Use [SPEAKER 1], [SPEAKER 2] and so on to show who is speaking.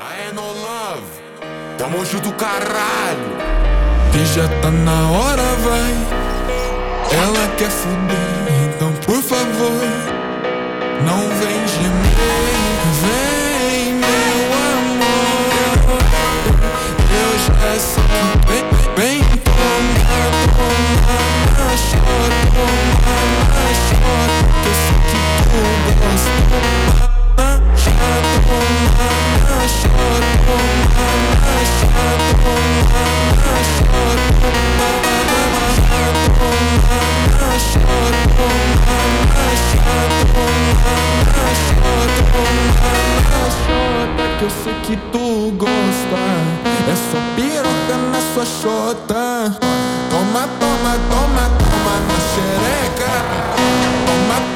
[SPEAKER 1] Aê, no love, tamo junto, caralho. Que já tá na hora, vai. Ela quer fuder, então por favor, não vem gemer. Vem, meu amor, eu já sei que vem tomar na chota, que eu sei que tu gosta. Que eu sei que tu gosta. É só piroca na sua chota. Toma, toma, toma, toma na xereca. Toma,